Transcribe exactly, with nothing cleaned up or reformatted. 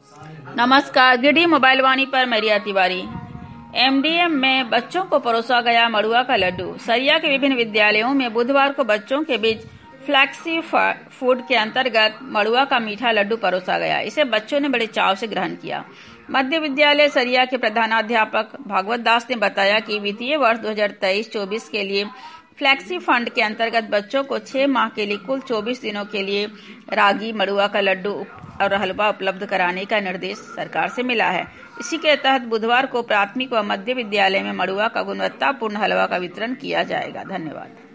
नमस्कार, गिरडी मोबाइल वाणी पर मैं रिया तिवारी। एमडीएम में बच्चों को परोसा गया मड़ुआ का लड्डू। सरिया के विभिन्न विद्यालयों में बुधवार को बच्चों के बीच फ्लैक्सी फूड के अंतर्गत मड़ुआ का मीठा लड्डू परोसा गया। इसे बच्चों ने बड़े चाव से ग्रहण किया। मध्य विद्यालय सरिया के प्रधानाध्यापक भागवत दास ने बताया कि वित्तीय वर्ष दो हज़ार तेईस चौबीस के लिए फ्लैक्सी फंड के अंतर्गत बच्चों को छह माह के लिए कुल चौबीस दिनों के लिए रागी, मड़ुआ का लड्डू और हलवा उपलब्ध कराने का निर्देश सरकार से मिला है। इसी के तहत बुधवार को प्राथमिक व मध्य विद्यालय में मड़ुआ का गुणवत्तापूर्ण हलवा का वितरण किया जाएगा। धन्यवाद।